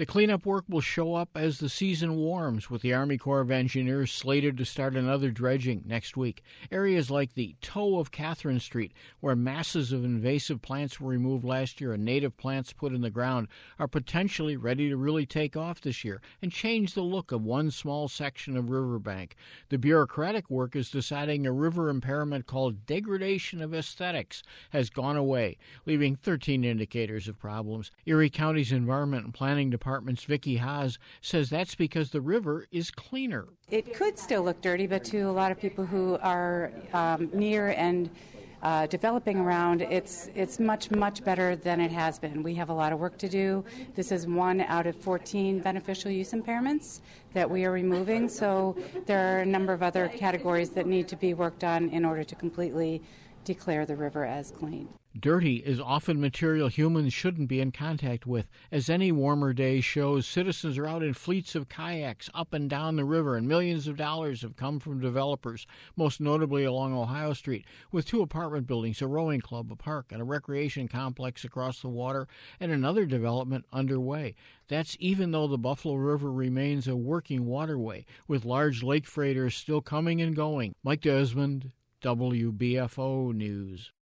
The cleanup work will show up as the season warms, with the Army Corps of Engineers slated to start another dredging next week. Areas like the toe of Catherine Street, where masses of invasive plants were removed last year and native plants put in the ground, are potentially ready to really take off this year and change the look of one small section of riverbank. The bureaucratic work is deciding a river impairment called degradation of aesthetics has gone away, leaving 13 indicators of problems. Erie County's Environment and Planning Department's Vicki Haas says that's because the river is cleaner. It could still look dirty, but to a lot of people who are near and developing around, it's much, much better than it has been. We have a lot of work to do. This is 1 out of 14 beneficial use impairments that we are removing, so there are a number of other categories that need to be worked on in order to completely declare the river as clean. Dirty is often material humans shouldn't be in contact with. As any warmer day shows, citizens are out in fleets of kayaks up and down the river, and millions of dollars have come from developers, most notably along Ohio Street, with 2 apartment buildings, a rowing club, a park, and a recreation complex across the water, and another development underway. That's even though the Buffalo River remains a working waterway, with large lake freighters still coming and going. Mike Desmond, WBFO News.